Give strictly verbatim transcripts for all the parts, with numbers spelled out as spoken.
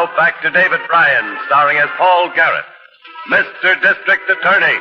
now back to David Bryan, starring as Paul Garrett, Mister District Attorney.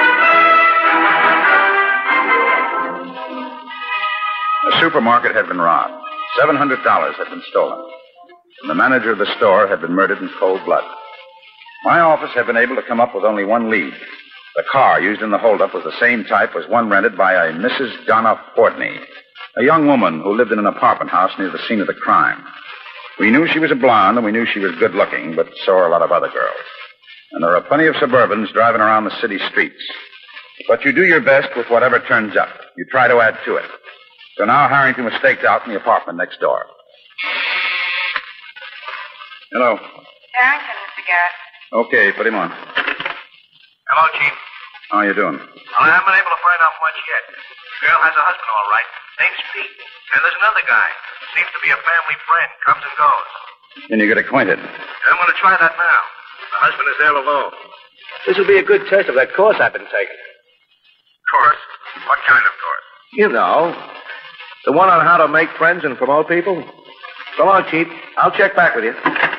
The supermarket had been robbed. seven hundred dollars had been stolen. And the manager of the store had been murdered in cold blood. My office had been able to come up with only one lead. The car used in the holdup was the same type as one rented by a Missus Donna Fortney, a young woman who lived in an apartment house near the scene of the crime. We knew she was a blonde, and we knew she was good-looking, but so are a lot of other girls. And there are plenty of Suburbans driving around the city streets. But you do your best with whatever turns up. You try to add to it. So now Harrington was staked out in the apartment next door. Hello. Harrington, Mister Garrett. Okay, put him on. Hello, Chief. How are you doing? Well, I haven't been able to find out much yet. The girl has a husband, all right. Name's Pete. And there's another guy. Seems to be a family friend. Comes and goes. Can you get acquainted? I'm going to try that now. The husband is there alone. This will be a good test of that course I've been taking. Course? What kind of course? You know, the one on how to make friends and promote people. So long, Chief. I'll check back with you.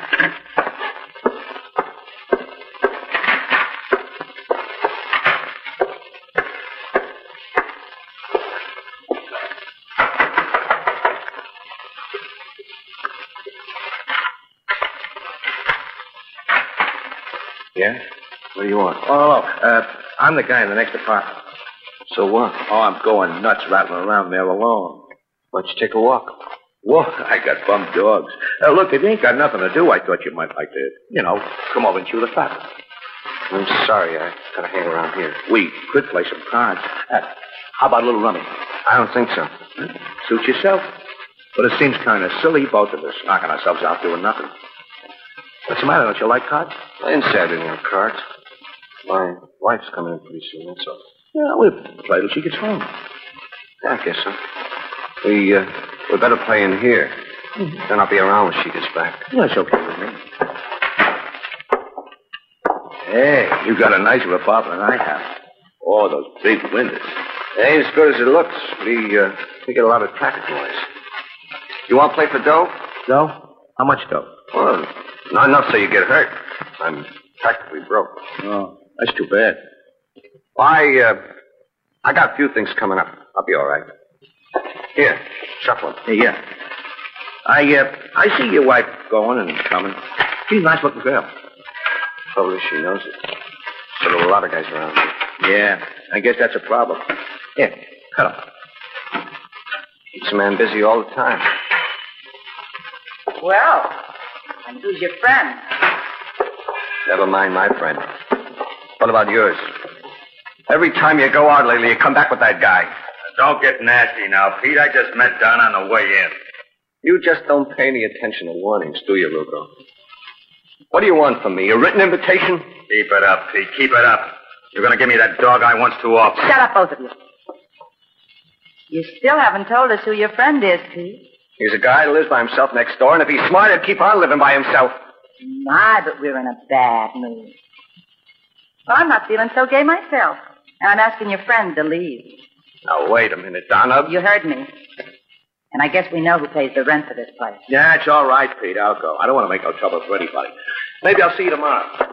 Yeah? What do you want? Oh, hello. Uh, I'm the guy in the next apartment. So what? Oh, I'm going nuts rattling around there alone. Why don't you take a walk? Walk? I got bum dogs. Uh, look, if you ain't got nothing to do, I thought you might like to, you know, come over and chew the fat. I'm sorry. I gotta hang around here. We could play some cards. Uh, how about a little rummy? I don't think so. Huh? Suit yourself. But it seems kind of silly, both of us, knocking ourselves out doing nothing. What's the matter? Don't you like cards? I didn't say I didn't have cards. My wife's coming in pretty soon, that's all. Yeah, we'll play till she gets home. Yeah, I guess so. We, uh, we better play in here. Mm-hmm. Then I'll be around when she gets back. Yeah, that's okay with me. Hey, you got a nicer apartment than I have. Oh, those big windows. It ain't as good as it looks. We, uh, we get a lot of traffic noise. You want to play for dough? Dough? How much dough? Well, not enough so you get hurt. I'm practically broke. Oh, that's too bad. Well, I, uh, I got a few things coming up. I'll be all right. Here, shuffle them. Hey, yeah. I, uh, I see your wife going and coming. She's a nice-looking girl. Trouble is she knows it. So there are a lot of guys around here. Yeah, I guess that's a problem. Here, cut them. Keeps a man busy all the time. Well, and who's your friend? Never mind my friend. What about yours? Every time you go out lately, you come back with that guy. Don't get nasty now, Pete. I just met Don on the way in. You just don't pay any attention to warnings, do you, Lugo? What do you want from me? A written invitation? Keep it up, Pete. Keep it up. You're going to give me that dog eye once too often. Shut up, both of you. You still haven't told us who your friend is, Pete. He's a guy who lives by himself next door, and if he's smart, he'd keep on living by himself. My, but we're in a bad mood. Well, I'm not feeling so gay myself, and I'm asking your friend to leave. Now, wait a minute, Donna. You heard me. And I guess we know who pays the rent for this place. Yeah, it's all right, Pete. I'll go. I don't want to make no trouble for anybody. Maybe I'll see you tomorrow.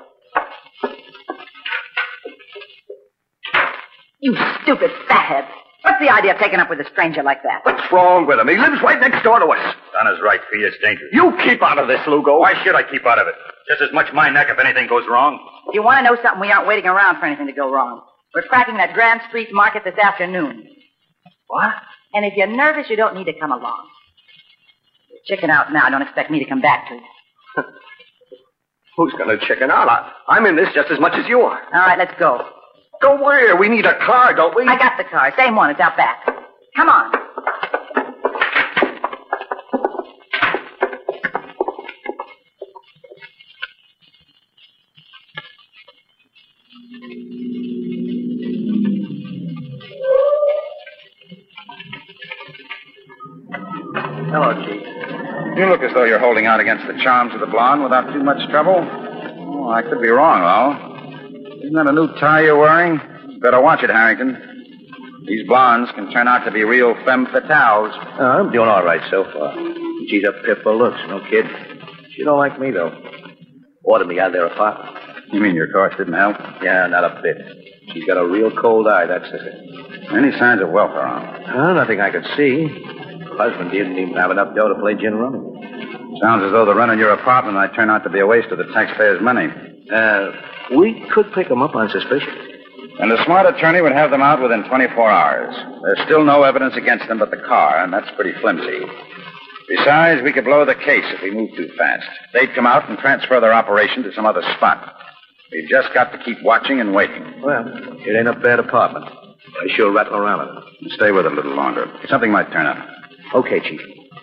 You stupid fathead. What's the idea of taking up with a stranger like that? What's wrong with him? He lives right next door to us. Donna's right, Pete. It's dangerous. You keep out of this, Lugo. Why should I keep out of it? Just as much my neck if anything goes wrong. If you want to know something, we aren't waiting around for anything to go wrong. We're cracking that Grand Street market this afternoon. What? And if you're nervous, you don't need to come along. You're chicken out now. Don't expect me to come back to you. Who's going to chicken out? I, I'm in this just as much as you are. All right, let's go. Go where? We need a car, don't we? I got the car. Same one. It's out back. Come on. Hello, Chief. You look as though you're holding out against the charms of the blonde without too much trouble. Oh, I could be wrong, though. Isn't that a new tie you're wearing? Better watch it, Harrington. These blondes can turn out to be real femme fatales. Uh, I'm doing all right so far. She's a pip of looks, no kid. She don't like me, though. Ordered me out of their apartment. You mean your course didn't help? Yeah, not a bit. She's got a real cold eye, that sister. Any signs of wealth around? Oh, nothing I could see. Husband didn't even have enough dough to play gin rummy. Sounds as though the rent on your apartment might turn out to be a waste of the taxpayers' money. Uh, we could pick them up on suspicion. And a smart attorney would have them out within twenty-four hours. There's still no evidence against them but the car, and that's pretty flimsy. Besides, we could blow the case if we move too fast. They'd come out and transfer their operation to some other spot. We've just got to keep watching and waiting. Well, it ain't a bad apartment. I sure rattle around in it. Stay with it a little longer. Something might turn up. Okay, Chief.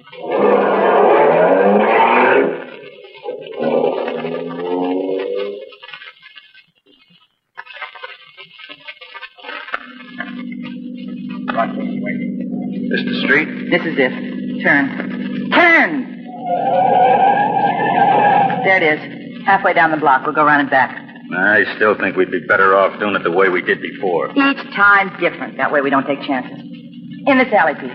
This the street? This is it. Turn. Turn! There it is. Halfway down the block. We'll go around and back. I still think we'd be better off doing it the way we did before. Each time different. That way we don't take chances. In this alley, Pete.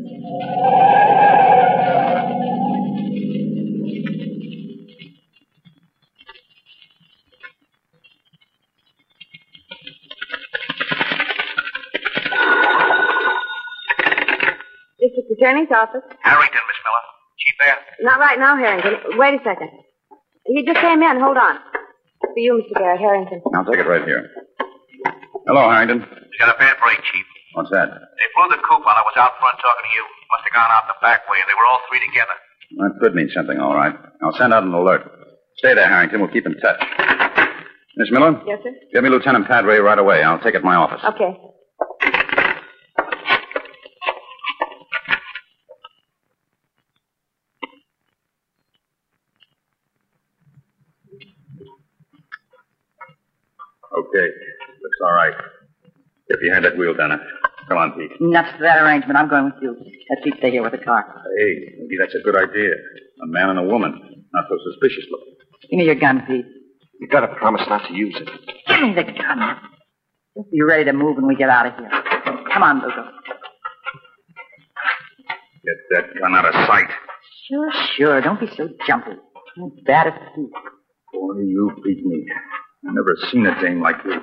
District Attorney's office. Harrington, Miss Miller. Chief there? Not right now, Harrington. Wait a second. He just came in. Hold on. For you, Mister Garrett, Harrington. I'll take it right here. Hello, Harrington. We got a bad break, Chief. What's that? They blew the coop while I was out front talking to you. Must have gone out the back way, and they were all three together. That could mean something, all right. I'll send out an alert. Stay there, Harrington. We'll keep in touch. Miss Miller? Yes, sir? Get me Lieutenant Padre right away. I'll take it to my office. Okay. Okay. Looks all right. Get behind that wheel, Donna. Come on, Pete. Nuts to that arrangement. I'm going with you. Let Pete stay here with the car. Hey, maybe that's a good idea. A man and a woman. Not so suspicious looking. Give me your gun, Pete. You gotta promise not to use it. Give me the gun. Just be ready to move when we get out of here. Come on, Lugo. Get that gun out of sight. Sure, sure. Don't be so jumpy. You're bad as Pete. Boy, you beat me. I've never seen a dame like you.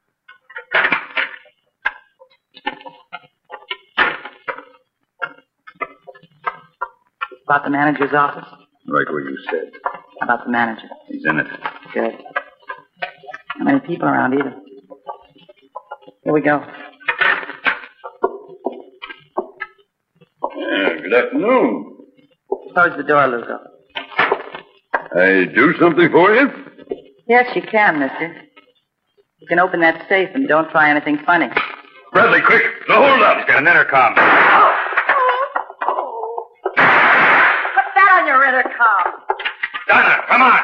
About the manager's office? Right where you said. How about the manager? He's in it. Good. Not many people around either. Here we go. Yeah, good afternoon. Close the door, Lugo. I do something for you? Yes, you can, mister. You can open that safe and don't try anything funny. Bradley, quick. No, hold up. He's got an intercom. Put that on your intercom. Donna, come on.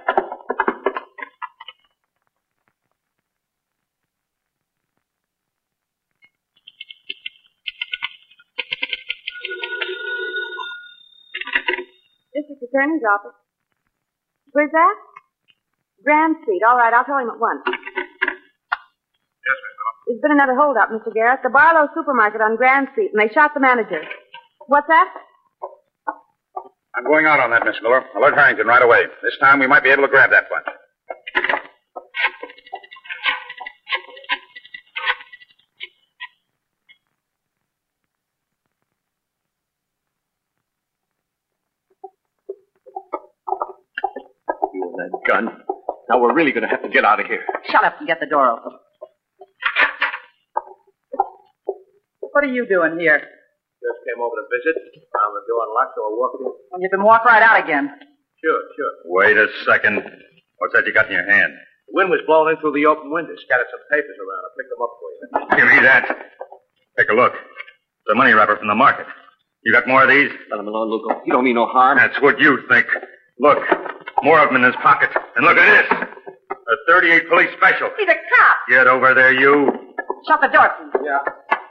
District Attorney's office. Where's that? Grand Street. All right, I'll tell him at once. Yes, Miss Miller. There's been another holdup, Mister Garrett. The Barlow Supermarket on Grand Street, and they shot the manager. What's that? I'm going out on that, Miss Miller. Alert Harrington right away. This time we might be able to grab that bunch. You and that gun. Now we're really gonna have to get out of here. Shut up and get the door open. What are you doing here? Just came over to visit. Found the door unlocked, so I'll walk it in. Well, you can walk right out again. Sure, sure. Wait a second. What's that you got in your hand? The wind was blowing in through the open window. Scattered some papers around. I picked them up for you. Give me that. Take a look. It's a money wrapper from the market. You got more of these? Let him alone, Lugo. You don't mean no harm. That's what you think. Look, more of them in his pocket. And look at this. A thirty-eight police special. He's a cop. Get over there, you. Shut the door, please. Yeah.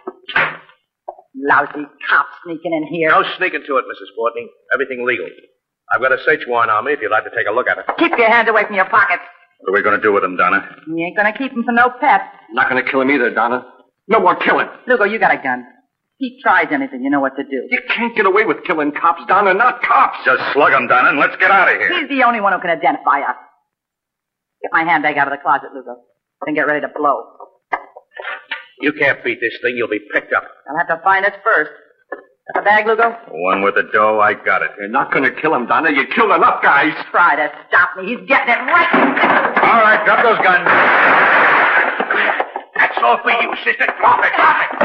Lousy cop sneaking in here. No sneaking to it, Missus Fortney. Everything legal. I've got a search warrant on me if you'd like to take a look at it. Keep your hands away from your pockets. What are we going to do with him, Donna? You ain't gonna keep him for no pet. Not gonna kill him either, Donna. No more killing. Lugo, you got a gun. If he tries anything, you know what to do. You can't get away with killing cops, Donna. Not cops. Just slug him, Donna, and let's get out of here. He's the only one who can identify us. Get my handbag out of the closet, Lugo. Then get ready to blow. You can't beat this thing. You'll be picked up. I'll have to find it first. Got the bag, Lugo? The one with the dough, I got it. You're not going to kill him, Donna. You killed enough guys. Try to stop me. He's getting it right. All right, drop those guns. That's all for you, sister. Drop it, drop it.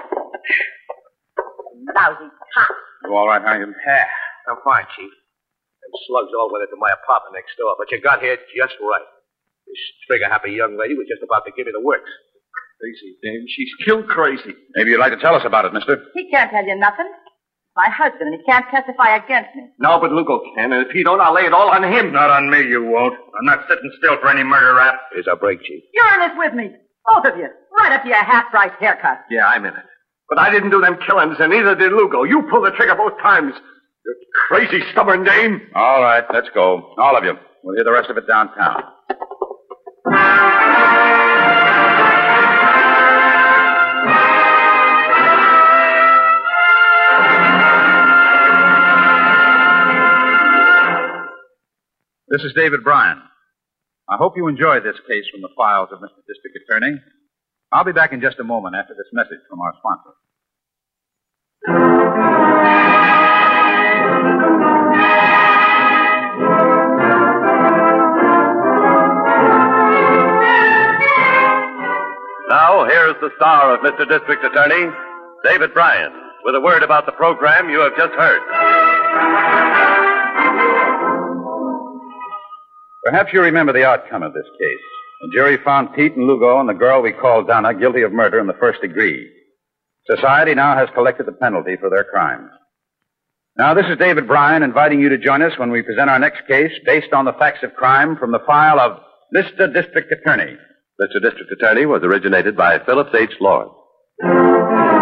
Lousy cop. You all right, Harrington? Yeah, I'm fine, Chief. Them slugs all went into my apartment next door, but you got here just right. This trigger-happy young lady was just about to give me the works. Crazy dame. She's killed crazy. Maybe you'd like to tell us about it, mister. He can't tell you nothing. My husband, and he can't testify against me. No, but Lugo can, and if he don't, I'll lay it all on him. Not on me, you won't. I'm not sitting still for any murder rap. Here's our break, Chief. You're in this with me. Both of you. Right up to your half-price haircut. Yeah, I'm in it. But I didn't do them killings, and neither did Lugo. You pulled the trigger both times. You crazy, stubborn dame. All right, let's go. All of you. We'll hear the rest of it downtown. This is David Bryan. I hope you enjoyed this case from the files of Mister District Attorney. I'll be back in just a moment after this message from our sponsor. Now, here's the star of Mister District Attorney, David Bryan, with a word about the program you have just heard. Perhaps you remember the outcome of this case. The jury found Pete and Lugo and the girl we call Donna guilty of murder in the first degree. Society now has collected the penalty for their crimes. Now, this is David Bryan inviting you to join us when we present our next case based on the facts of crime from the file of Mister District Attorney. Mister District Attorney was originated by Phillips H. Lord.